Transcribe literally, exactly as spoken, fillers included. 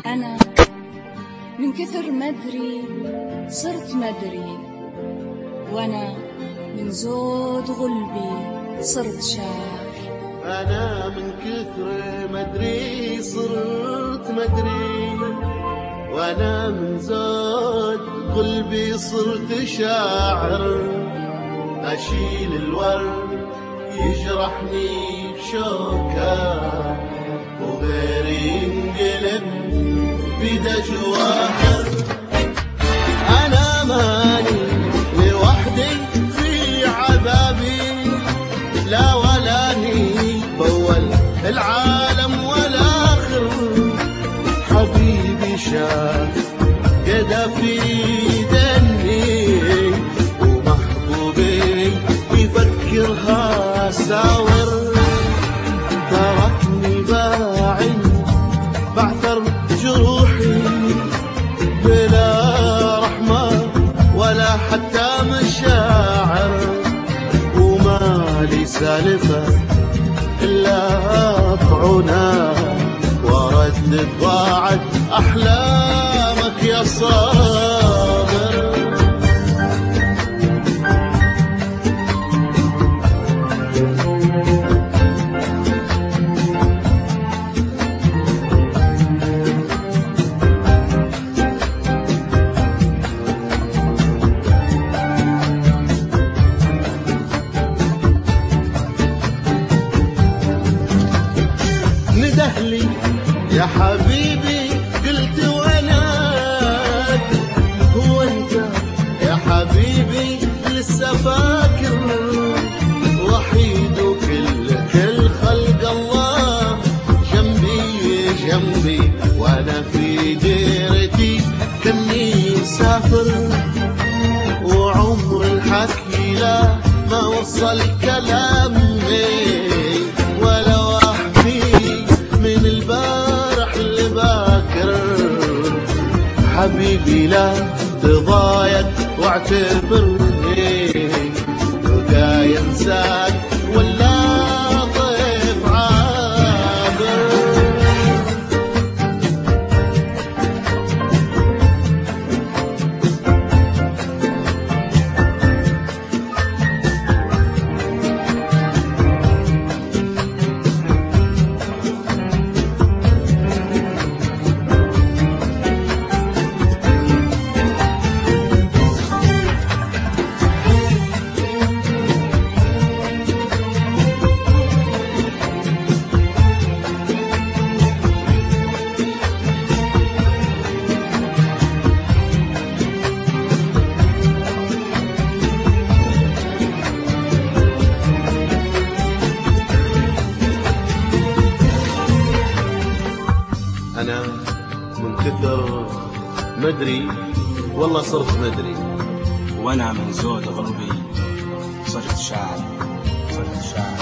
أنا من كثر مدري صرت مدري، وأنا من زود غلبي صرت شاعر. أنا من كثر مدري صرت مدري، وأنا من زود قلبي صرت شاعر. أشيل الورد يجرحني بشوكة، وغيري ينقلب بدا جواهر. أنا ماني لوحدي في عذابي، لا ولاني بول العالم والآخر. حبيبي شاف قدا في دني، ومحبوبي يفكرها ساور. تركني باعي بعثر جروحي، بلا رحمة ولا حتى مشاعر. وما لي سالفة إلا طعنا، وردد ضاعت أحلامك يا صابر. ندهلي يا حبيبي قلت وينك، هو انت يا حبيبي لسه فاكر؟ وحيد وكل كل خلق الله جنبي جنبي، وانا في ديرتي كني مسافر. وعمر الحكي لا ما وصل كلامي، ولو احكي من البارح لباكر. حبيبي لا تضايق واعتبرني بقى ينساك ولا طيف عابر. أنا من كثر مدري والله صرت مدري، وأنا من زود غلبي صرت شاعر صرت شاعر.